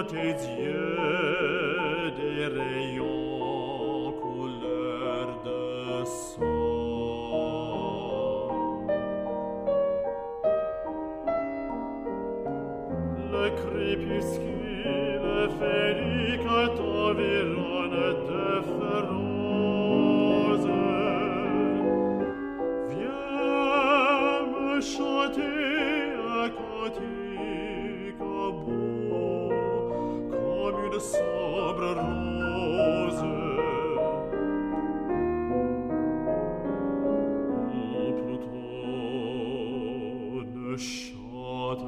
tes yeux des rayons couleur de sang. Le crépuscule féerique t'environne de feux roses. Viens me chanter un cantique beau comme une sombre rose. Mon Pluton ne chante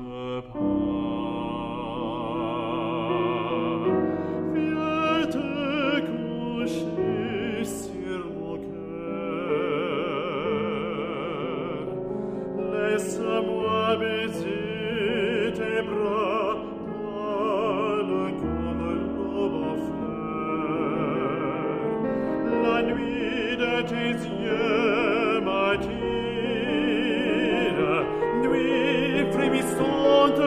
pas. Viens te coucher sur mon cœur. Laisse-moi baiser tes bras pâles comme l'aube en fleurs. La nuit de tes yeux m'attire, nuit frémissante,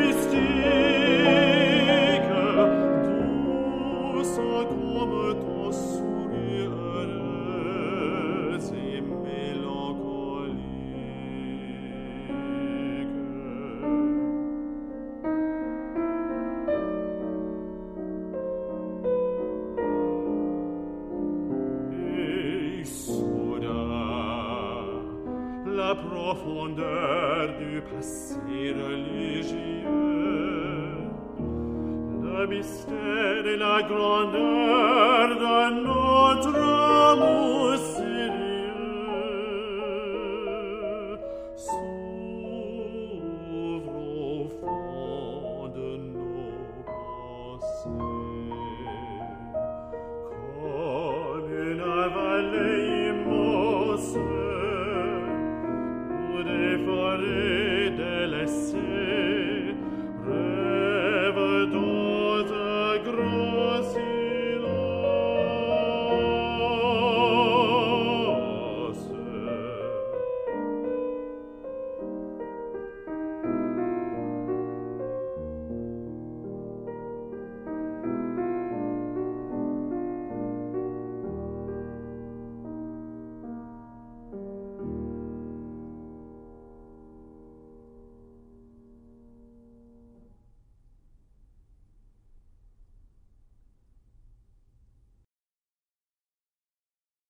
mystique, douce comme ton sourire heureuse et mélancolique. Et soudain, la profondeur du passé religieux, le mystère et la grandeur de notre amour